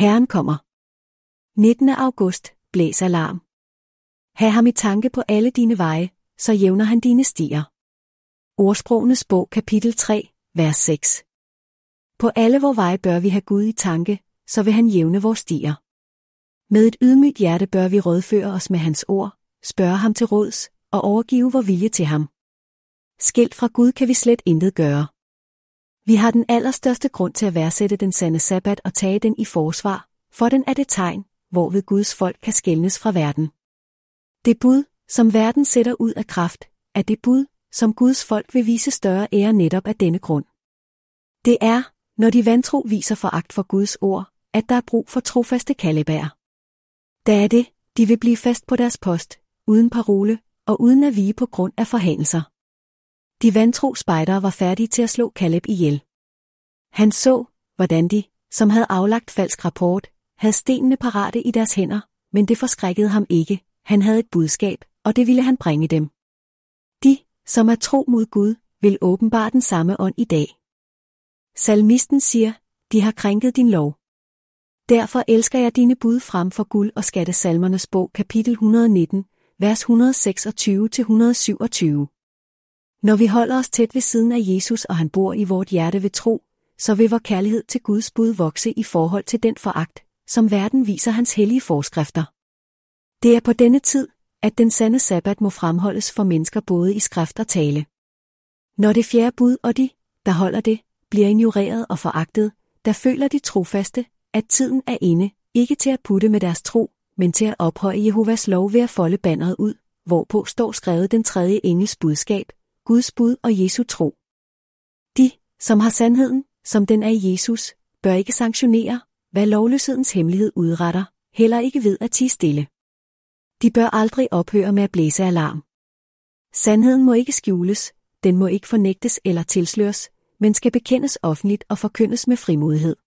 Herren kommer. 19. august, blæs alarm. Ha' ham i tanke på alle dine veje, så jævner han dine stier. Ordsprogenes bog, kapitel 3, vers 6. På alle vor veje bør vi have Gud i tanke, så vil han jævne vores stier. Med et ydmygt hjerte bør vi rådføre os med hans ord, spørge ham til råds og overgive vor vilje til ham. Skilt fra Gud kan vi slet intet gøre. Vi har den allerstørste grund til at værdsætte den sande sabbat og tage den i forsvar, for den er det tegn, hvorved Guds folk kan skelnes fra verden. Det bud, som verden sætter ud af kraft, er det bud, som Guds folk vil vise større ære netop af denne grund. Det er, når de vantro viser foragt for Guds ord, at der er brug for trofaste kaldebær. Da er det, de vil blive fast på deres post, uden parole og uden at vige på grund af forhandelser. De vantro spejdere var færdige til at slå Kaleb ihjel. Han så, hvordan de, som havde aflagt falsk rapport, havde stenene parate i deres hænder, men det forskrækkede ham ikke. Han havde et budskab, og det ville han bringe dem. De, som er tro mod Gud, vil åbenbare den samme ånd i dag. Salmisten siger, de har krænket din lov. Derfor elsker jeg dine bud frem for guld og skatte. Salmernes bog, kapitel 119, vers 126-127. Når vi holder os tæt ved siden af Jesus og han bor i vort hjerte ved tro, så vil vor kærlighed til Guds bud vokse i forhold til den foragt, som verden viser hans hellige forskrifter. Det er på denne tid, at den sande sabbat må fremholdes for mennesker både i skrift og tale. Når det fjerde bud og de, der holder det, bliver ignoreret og foragtet, der føler de trofaste, at tiden er inde, ikke til at putte med deres tro, men til at ophøje Jehovas lov ved at folde banneret ud, hvorpå står skrevet den tredje engels budskab, Guds bud og Jesu tro. De, som har sandheden, som den er i Jesus, bør ikke sanktionere, hvad lovløshedens hemmelighed udretter, heller ikke ved at tie stille. De bør aldrig ophøre med at blæse alarm. Sandheden må ikke skjules, den må ikke fornægtes eller tilsløres, men skal bekendes offentligt og forkyndes med frimodighed.